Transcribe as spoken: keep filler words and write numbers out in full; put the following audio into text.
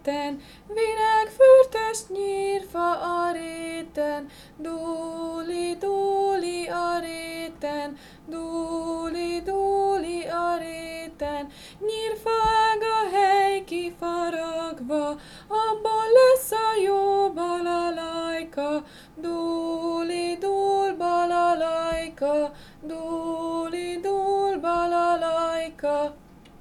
réten, virágfürtös nyírfa a réten, dúli, dúli a réten, dúli, dúli a réten, nyírfaág a hely kifaragva, abból lesz a jó balalajka, dúli, dúli